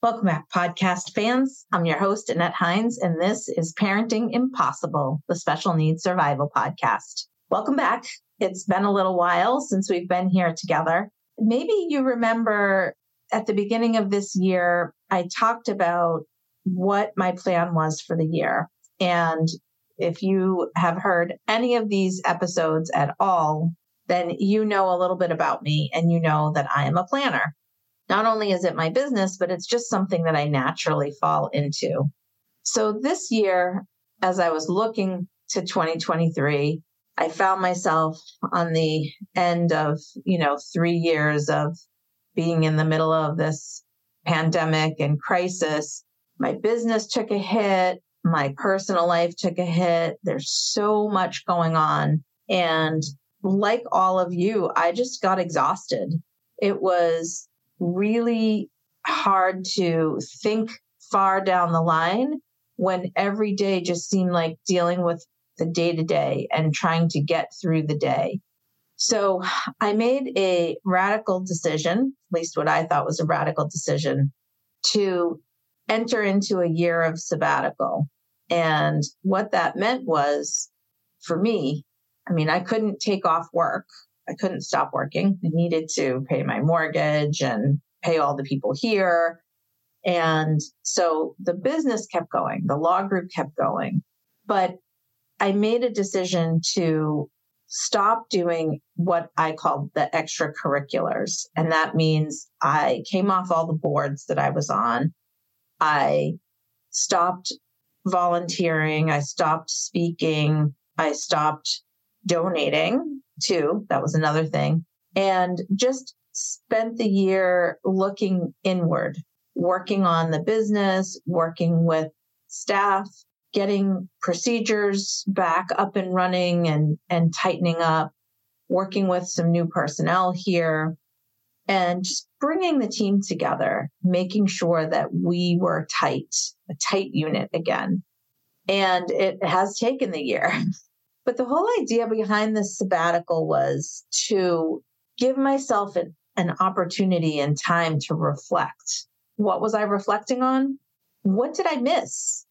Welcome back, podcast fans. I'm your host, Annette Hines, and this is Parenting Impossible, the Special Needs Survival Podcast. Welcome back. It's been a little while since we've been here together. Maybe you remember at the beginning of this year, I talked about what my plan was for the year. And if you have heard any of these episodes at all, then you know a little bit about me and you know that I am a planner. Not only is it my business, but it's just something that I naturally fall into. So this year, as I was looking to 2023, I found myself on the end of, 3 years of being in the middle of this pandemic and crisis. My business took a hit. My personal life took a hit. There's so much going on. And like all of you, I just got exhausted. It was really hard to think far down the line when every day just seemed like dealing with the day-to-day and trying to get through the day. So I made a radical decision, at least what I thought was a radical decision, to enter into a year of sabbatical. And what that meant was, for me, I couldn't take off work. I couldn't stop working. I needed to pay my mortgage and pay all the people here. And so the business kept going. The law group kept going. But I made a decision to stop doing what I called the extracurriculars. And that means I came off all the boards that I was on. I stopped volunteering. I stopped speaking. I stopped donating too. That was another thing. And just spent the year looking inward, working on the business, working with staff, getting procedures back up and running and tightening up, working with some new personnel here, and just bringing the team together, making sure that we were a tight unit again. And it has taken the year. But the whole idea behind this sabbatical was to give myself an opportunity and time to reflect. What was I reflecting on? What did I miss?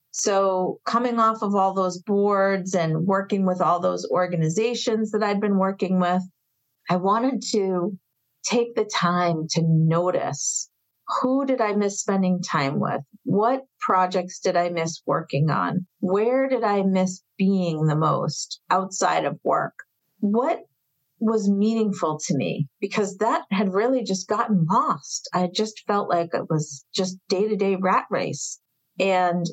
So coming off of all those boards and working with all those organizations that I'd been working with, I wanted to take the time to notice, who did I miss spending time with? What projects did I miss working on? Where did I miss being the most outside of work? What was meaningful to me? Because that had really just gotten lost. I just felt like it was just day-to-day rat race. And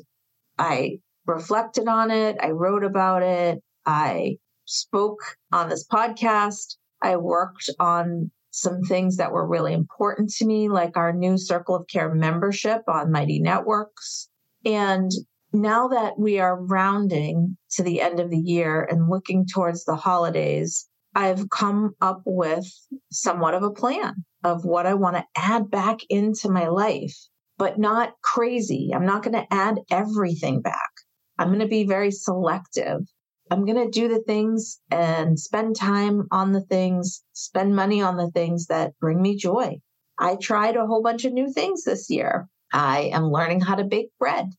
I reflected on it. I wrote about it. I spoke on this podcast. I worked on some things that were really important to me, like our new Circle of Care membership on Mighty Networks. And now that we are rounding to the end of the year and looking towards the holidays, I've come up with somewhat of a plan of what I want to add back into my life, but not crazy. I'm not going to add everything back. I'm going to be very selective. I'm going to do the things and spend time on the things, spend money on the things that bring me joy. I tried a whole bunch of new things this year. I am learning how to bake bread.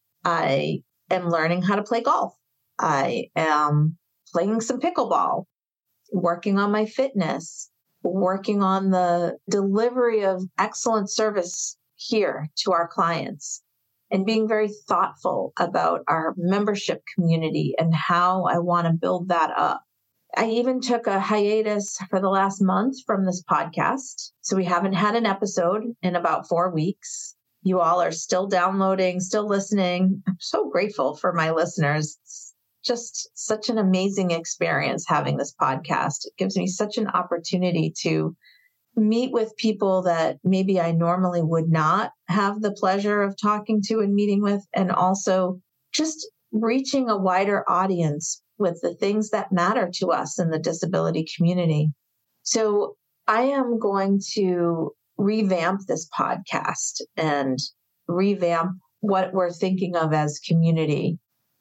I am learning how to play golf. I am playing some pickleball, working on my fitness, working on the delivery of excellent service here to our clients, and being very thoughtful about our membership community and how I want to build that up. I even took a hiatus for the last month from this podcast. So we haven't had an episode in about 4 weeks. You all are still downloading, still listening. I'm so grateful for my listeners. It's just such an amazing experience having this podcast. It gives me such an opportunity to meet with people that maybe I normally would not have the pleasure of talking to and meeting with, and also just reaching a wider audience with the things that matter to us in the disability community. So I am going to revamp this podcast and revamp what we're thinking of as community.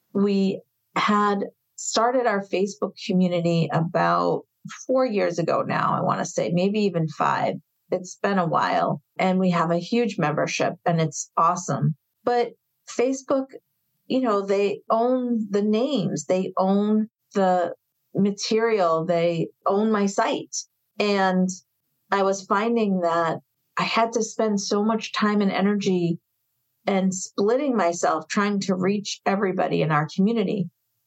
We had started our Facebook community about 4 years ago now, I want to say, maybe even 5. It's been a while, and we have a huge membership, and it's awesome. But Facebook, they own the names, they own the material, they own my site. And I was finding that I had to spend so much time and energy and splitting myself trying to reach everybody in our community.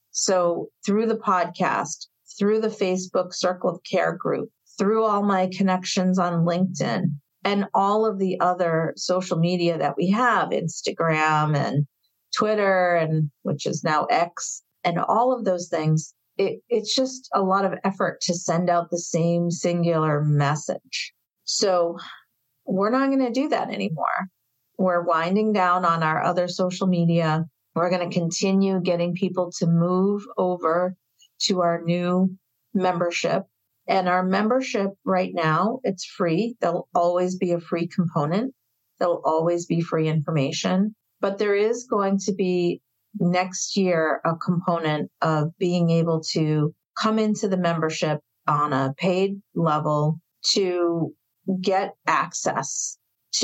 So through the podcast, through the Facebook Circle of Care group, through all my connections on LinkedIn, and all of the other social media that we have, Instagram and Twitter, and which is now X, and all of those things, it's just a lot of effort to send out the same singular message. So we're not going to do that anymore. We're winding down on our other social media. We're going to continue getting people to move over to our new membership. And our membership right now, it's free. There'll always be a free component. There'll always be free information. But there is going to be next year a component of being able to come into the membership on a paid level to get access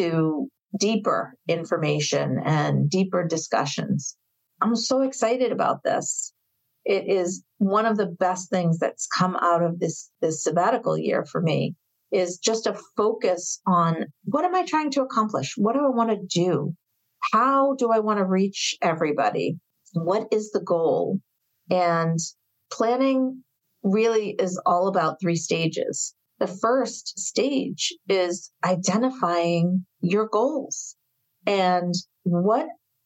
to deeper information and deeper discussions. I'm so excited about this. It is one of the best things that's come out of this sabbatical year for me, is just a focus on what am I trying to accomplish? What do I want to do? How do I want to reach everybody? What is the goal? And planning really is all about 3 stages. The first stage is identifying your goals and what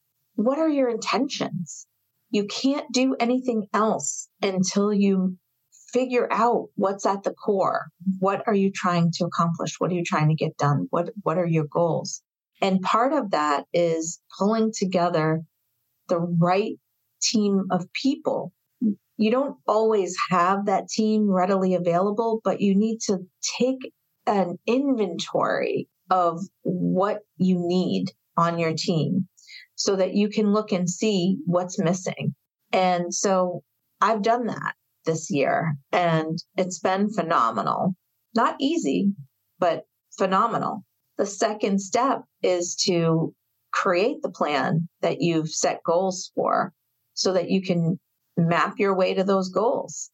are your intentions? You can't do anything else until you figure out what's at the core. What are you trying to accomplish? What are you trying to get done? What are your goals? And part of that is pulling together the right team of people. You don't always have that team readily available, but you need to take an inventory of what you need on your team so that you can look and see what's missing. And so I've done that this year, and it's been phenomenal. Not easy, but phenomenal. The second step is to create the plan that you've set goals for so that you can map your way to those goals.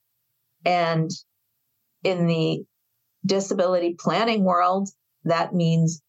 And in the disability planning world, that means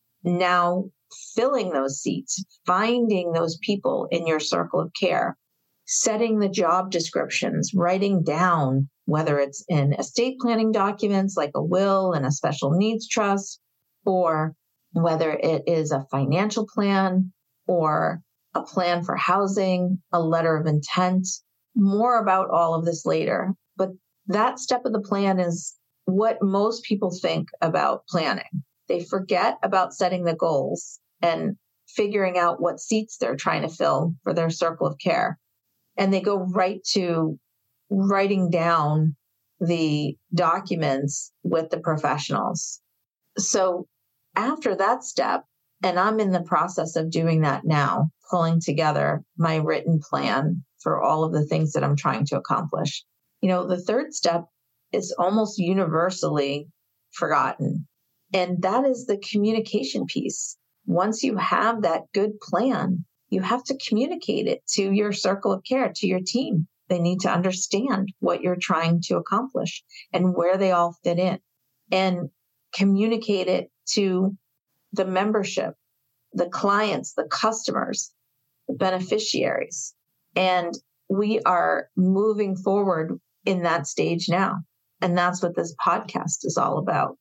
now filling those seats, finding those people in your circle of care, setting the job descriptions, writing down whether it's in estate planning documents like a will and a special needs trust, or whether it is a financial plan or a plan for housing, a letter of intent. More about all of this later. But that step of the plan is what most people think about planning. They forget about setting the goals and figuring out what seats they're trying to fill for their circle of care. And they go right to writing down the documents with the professionals. So after that step, and I'm in the process of doing that now, pulling together my written plan for all of the things that I'm trying to accomplish. The third step is almost universally forgotten. And that is the communication piece. Once you have that good plan, you have to communicate it to your circle of care, to your team. They need to understand what you're trying to accomplish and where they all fit in, and communicate it to the membership, the clients, the customers, the beneficiaries. And we are moving forward in that stage now. And that's what this podcast is all about.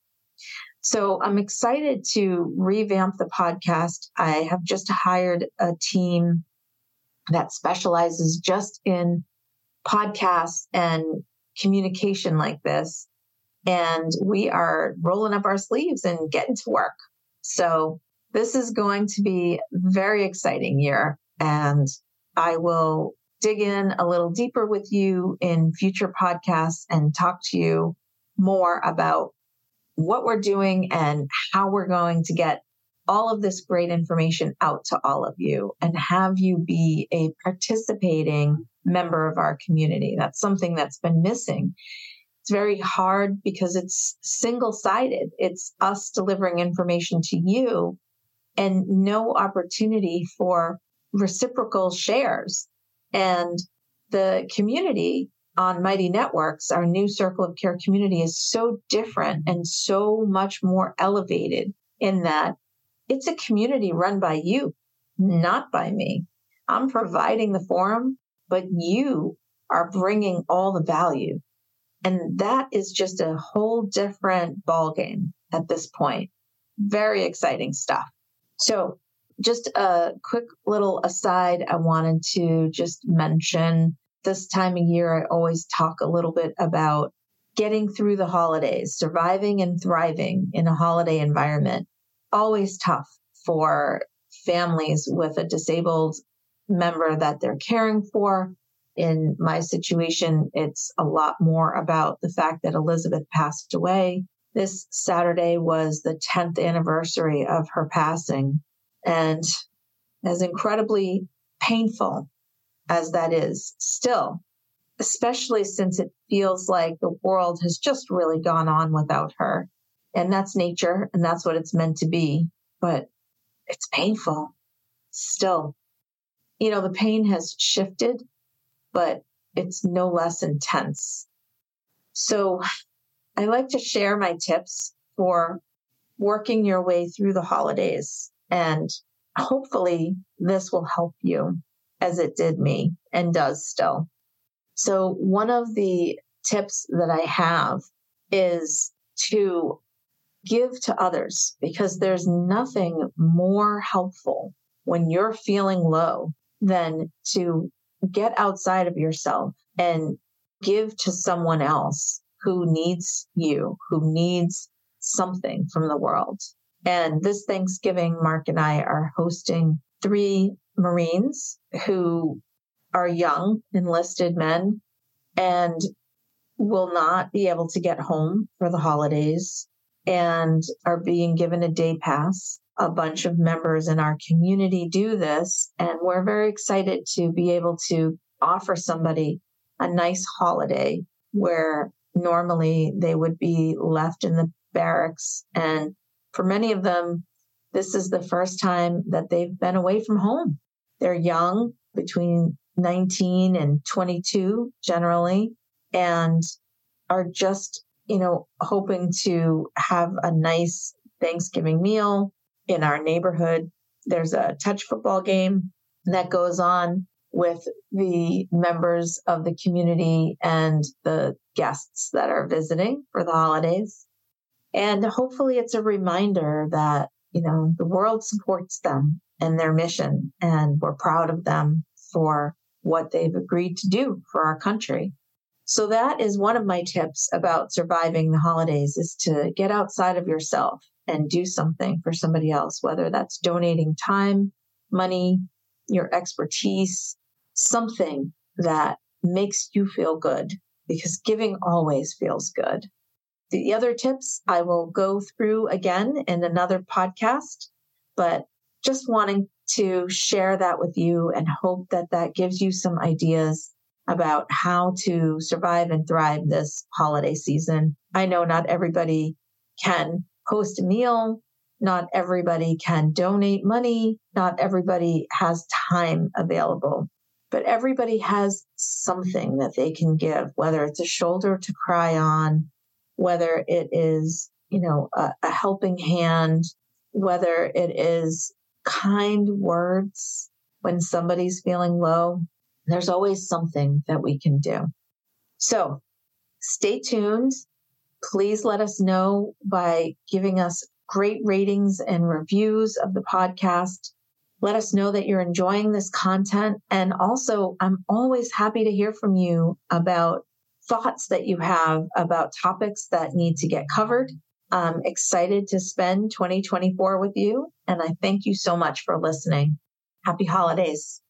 So I'm excited to revamp the podcast. I have just hired a team that specializes just in podcasts and communication like this. And we are rolling up our sleeves and getting to work. So this is going to be a very exciting year. And I will dig in a little deeper with you in future podcasts and talk to you more about what we're doing and how we're going to get all of this great information out to all of you and have you be a participating member of our community. That's something that's been missing It's very hard because it's single-sided. It's us delivering information to you and no opportunity for reciprocal shares. And the community on Mighty Networks, our new Circle of Care community, is so different and so much more elevated in that it's a community run by you, not by me. I'm providing the forum, but you are bringing all the value. And that is just a whole different ballgame at this point. Very exciting stuff. So just a quick little aside, I wanted to just mention this time of year, I always talk a little bit about getting through the holidays, surviving and thriving in a holiday environment. Always tough for families with a disabled member that they're caring for. In my situation, it's a lot more about the fact that Elizabeth passed away. This Saturday was the 10th anniversary of her passing. And as incredibly painful as that is still, especially since it feels like the world has just really gone on without her. And that's nature, and that's what it's meant to be. But it's painful still. The pain has shifted, but it's no less intense. So I like to share my tips for working your way through the holidays. And hopefully this will help you as it did me and does still. So one of the tips that I have is to give to others, because there's nothing more helpful when you're feeling low than to get outside of yourself and give to someone else who needs you, who needs something from the world. And this Thanksgiving, Mark and I are hosting 3 Marines who are young enlisted men and will not be able to get home for the holidays and are being given a day pass. A bunch of members in our community do this, and we're very excited to be able to offer somebody a nice holiday where normally they would be left in the barracks. And for many of them, this is the first time that they've been away from home. They're young, between 19 and 22 generally, and are just, hoping to have a nice Thanksgiving meal in our neighborhood. There's a touch football game that goes on with the members of the community and the guests that are visiting for the holidays. And hopefully it's a reminder that, the world supports them and their mission, and we're proud of them for what they've agreed to do for our country. So that is one of my tips about surviving the holidays, is to get outside of yourself and do something for somebody else, whether that's donating time, money, your expertise, something that makes you feel good, because giving always feels good. The other tips I will go through again in another podcast, but just wanting to share that with you and hope that that gives you some ideas about how to survive and thrive this holiday season. I know not everybody can host a meal. Not everybody can donate money. Not everybody has time available, but everybody has something that they can give, whether it's a shoulder to cry on, whether it is, a helping hand, whether it is kind words when somebody's feeling low. There's always something that we can do. So stay tuned. Please let us know by giving us great ratings and reviews of the podcast. Let us know that you're enjoying this content. And also, I'm always happy to hear from you about thoughts that you have about topics that need to get covered. I'm excited to spend 2024 with you. And I thank you so much for listening. Happy holidays.